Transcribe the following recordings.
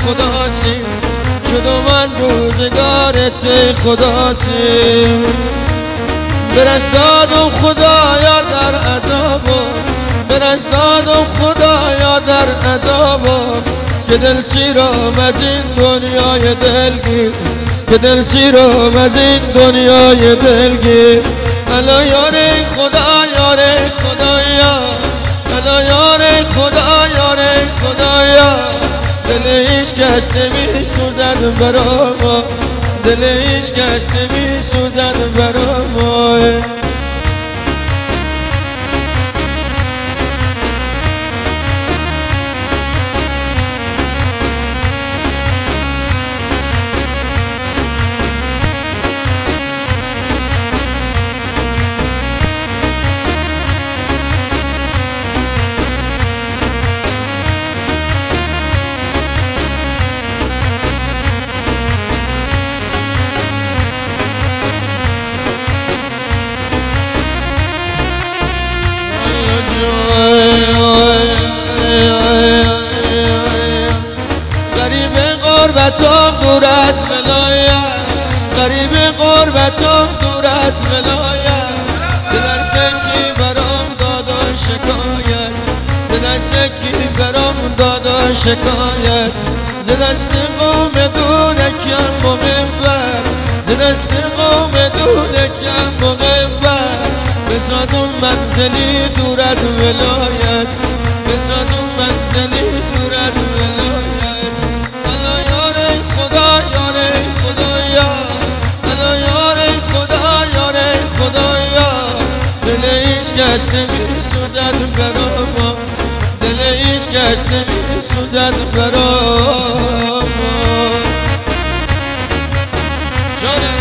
خداسی شد و من روزگارت خداسی برش دادم خدایا در عذابم برش دادم خدایا در عذابم که دل سیرم از این دنیای دلگیر که دل سیرم از این دنیای دلگیر الا یار خدا یار خدایا الا یار خدا یار خدایا دل هیچ کس نمی سوزد برا ما دل هیچ کس نمی سوزد برا ما غریب غربتم دور از ولایت غریب غربتم دور از ولایت دلست کی برام داد و شکایت دلست کی برام داد و شکایت دلست قوم دونکم مغفر دلست قوم دونکم مغفر بسادم منزلی دور از ولایت بسادم منزلی دور از ولایت الا یار خدا یار خدایا الا یار خدا یار خدایا دل هیچ کس نمی سوزد برا ما دل هیچ کس نمی سوزد برا ما جانه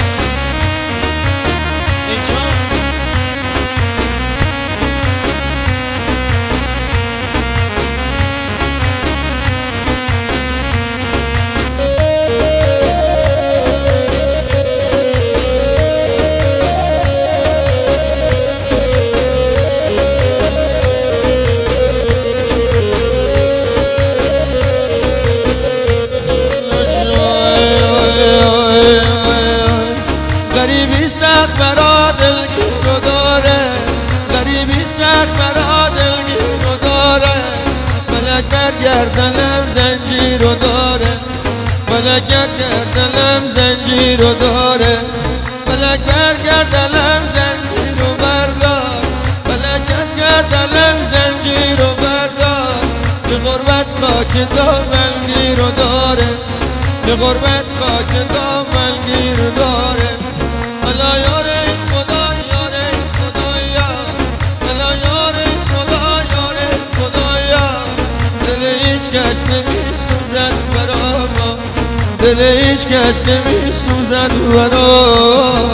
غریبی سخت برا دلگیر رو داره غریبی سخت برا دلگیر رو داره ملک برگردنم زنجیر رو داره ملک برگردنم زنجیر رو داره ملک برگردنم زنجیر رو بردار ملک از گردنم زنجیر رو بردار به غربت خاک دامنگیر رو داره به غربت خاک دامنگیر رو داره الا یار خدا یار خدایا الا یار خدا یار خدایا دل هیچ کس نمی سوزد برا ما دل هیچ کس نمی سوزد برا